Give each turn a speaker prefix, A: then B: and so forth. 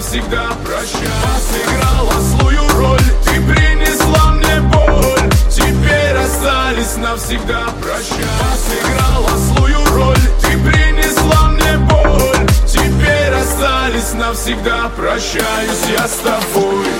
A: навсегда прощай. Сыграла злую роль, ты принесла мне боль, теперь расстались навсегда прощай. Сыграла злую роль, ты принесла мне боль, теперь расстались навсегда, прощаюсь я с тобой.